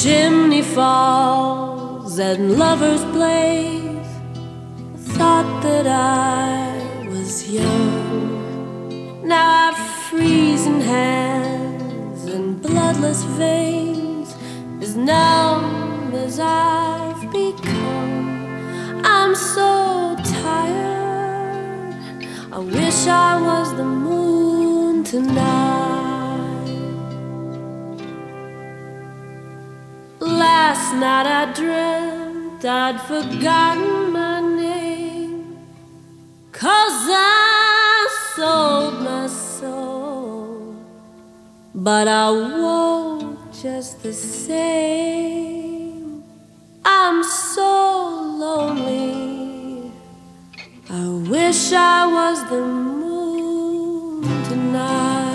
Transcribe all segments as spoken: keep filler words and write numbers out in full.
Chimney falls and lovers blaze. Thought that I was young. Now I've freezing hands and bloodless veins, as numb as I've become. I'm so tired, I wish I was the moon tonight. Last night I dreamt I'd forgotten my name, 'cause I sold my soul, but I won't just the same. I'm so lonely, I wish I was the moon tonight.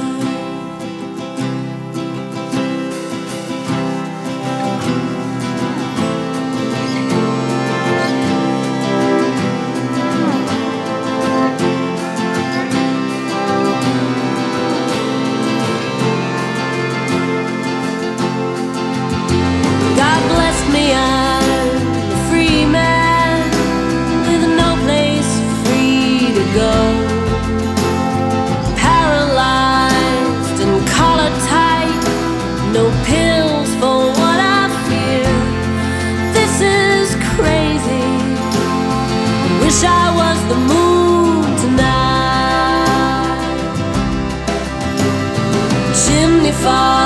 No pills for what I fear. This is crazy. Wish I was the moon tonight. Chimney fall.